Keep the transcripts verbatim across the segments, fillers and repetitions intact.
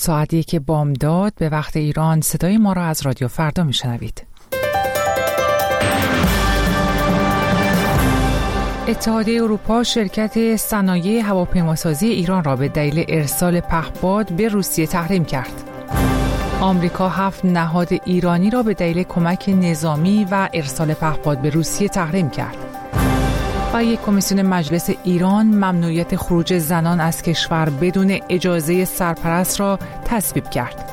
ساعتی که بامداد به وقت ایران. صدای ما را از رادیو فردا میشنوید. اتحادیه اروپا شرکت صنایع هواپیماسازی ایران را به دلیل ارسال پهپاد به روسیه تحریم کرد. آمریکا هفت نهاد ایرانی را به دلیل کمک نظامی و ارسال پهپاد به روسیه تحریم کرد. و یک کمیسیون مجلس ایران ممنوعیت خروج زنان از کشور بدون اجازه سرپرست را تصویب کرد.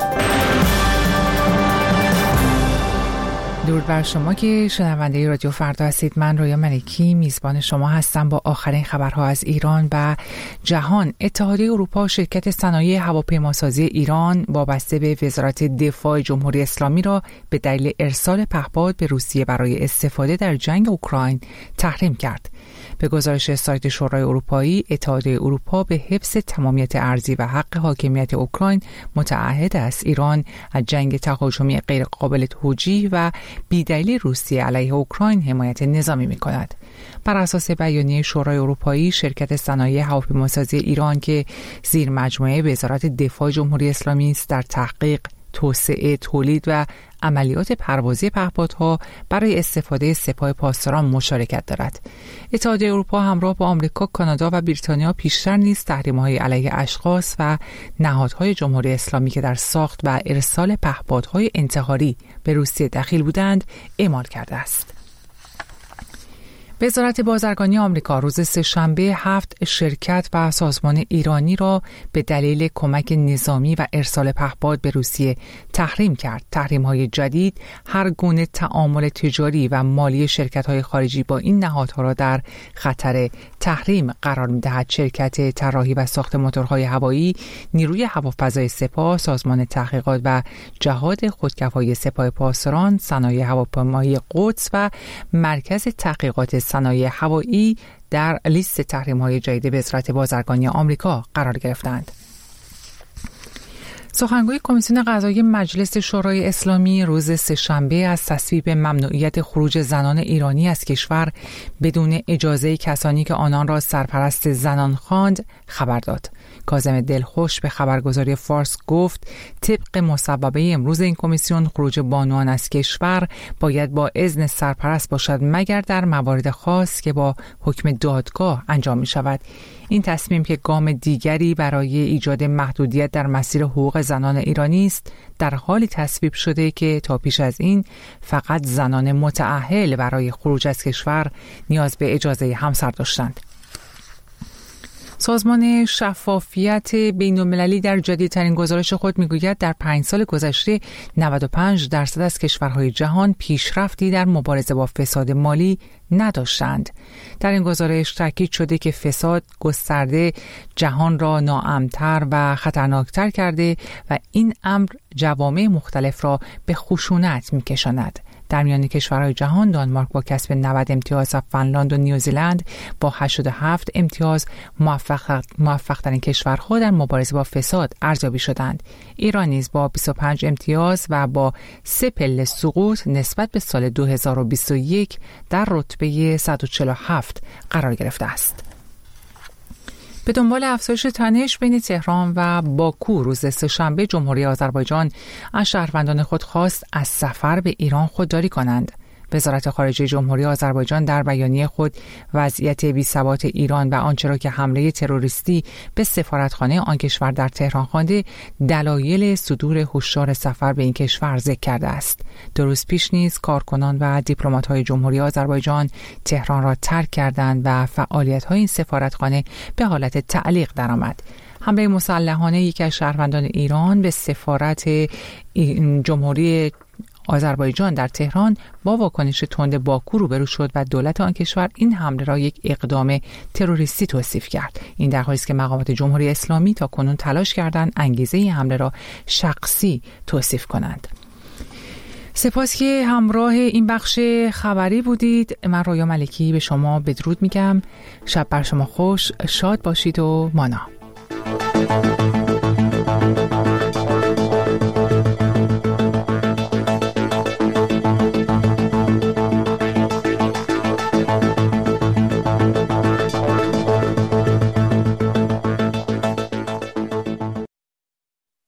درود بر شما که شنونده رادیو فردا هستید. من رویا ملکی میزبان شما هستم با آخرین خبرها از ایران و جهان. اتحادیه اروپا شرکت صنایع هواپیماسازی ایران وابسته به وزارت دفاع جمهوری اسلامی را به دلیل ارسال پهپاد به روسیه برای استفاده در جنگ اوکراین تحریم کرد. به گزارش سایت شورای اروپایی، اتحادیه اروپا به حفظ تمامیت ارضی و حق حاکمیت اوکراین متعهد است ایران از جنگ تهاجمی غیرقابل توجیه و بی‌دلیل روسیه علیه اوکراین حمایت نظامی می‌کند. بر اساس بیانیه شورای اروپایی، شرکت صنایع هواپیماسازی ایران که زیر مجموعه وزارت دفاع جمهوری اسلامی است، در تحقیق، توسعه، تولید و عملیات پروازی پهپادها برای استفاده سپاه پاسداران مشارکت دارد. اتحادیه اروپا همراه با آمریکا، کانادا و بریتانیا پیشتر نیز تحریم‌های علیه اشخاص و نهادهای جمهوری اسلامی که در ساخت و ارسال پهپادهای انتحاری به روسیه دخیل بودند اعمال کرده است. وزارت بازرگانی آمریکا روز سه‌شنبه هفت شرکت و سازمان ایرانی را به دلیل کمک نظامی و ارسال پهپاد به روسیه تحریم کرد. تحریم‌های جدید هر گونه تعامل تجاری و مالی شرکت‌های خارجی با این نهادها را در خطر تحریم قرار می‌دهد. شرکت طراحی و ساخت موتورهای هوایی، نیروی هوافضای سپاه، سازمان تحقیقات و جهاد خودکفایی سپاه پاسداران، صنایع هواپیمایی قدس و مرکز تحقیقات صنایع هوایی در لیست تحریم‌های جدید وزارت بازرگانی آمریکا قرار گرفتند. سخنگوی کمیسیون قضایی مجلس شورای اسلامی روز سه‌شنبه از تصویب ممنوعیت خروج زنان ایرانی از کشور بدون اجازه کسانی که آنان را سرپرست زنان خواند خبر داد. کاظم دلخوش به خبرگزاری فارس گفت طبق مصوبه امروز این کمیسیون خروج بانوان از کشور باید با اذن سرپرست باشد مگر در موارد خاص که با حکم دادگاه انجام می شود. این تصمیم که گام دیگری برای ایجاد محدودیت در مسیر حقوق زنان ایرانی است، در حالی تصویب شده که تا پیش از این فقط زنان متأهل برای خروج از کشور نیاز به اجازه همسر داشتند. سازمان شفافیت بین‌المللی در جدیدترین گزارش خود میگوید در پنج سال گذشته نود و پنج درصد از کشورهای جهان پیشرفتی در مبارزه با فساد مالی نداشتند. در این گزارش تاکید شده که فساد گسترده جهان را ناامن‌تر و خطرناکتر کرده و این امر جوامع مختلف را به خشونت می‌کشاند. در میان کشورهای جهان دانمارک با کسب نود امتیاز و فنلاند و نیوزیلند با هشتاد و هفت امتیاز موفق موفق‌ترین کشورها در مبارزه با فساد ارزیابی شدند. ایران نیز با بیست و پنج امتیاز و با سه پله سقوط نسبت به سال دو هزار و بیست و یک در رتبه صد و چهل و هفت قرار گرفته است. به دنبال افزایش تنش بین تهران و باکو روز سه‌شنبه جمهوری آذربایجان از شهروندان خود خواست از سفر به ایران خودداری کنند. وزارت خارجه جمهوری آذربایجان در بیانیه خود وضعیت بی‌ثبات ایران و آنچه را که حمله تروریستی به سفارتخانه آن کشور در تهران خوانده دلایل صدور هشدار سفر به این کشور ذکر کرده است. دو روز پیش نیز کارکنان و دیپلمات‌های جمهوری آذربایجان تهران را ترک کردند و فعالیت‌های این سفارتخانه به حالت تعلیق درآمد. حمله مسلحانه یکی از شهروندان ایران به سفارت جمهوری آذربایجان در تهران با واکنش تند باکو روبرو شد و دولت آن کشور این حمله را یک اقدام تروریستی توصیف کرد. این در حالی است که مقامات جمهوری اسلامی تا کنون تلاش کردند انگیزه این حمله را شخصی توصیف کنند. سپاس که همراه این بخش خبری بودید. من رویا ملکی به شما بدرود میگم. شب بر شما خوش، شاد باشید و مانا.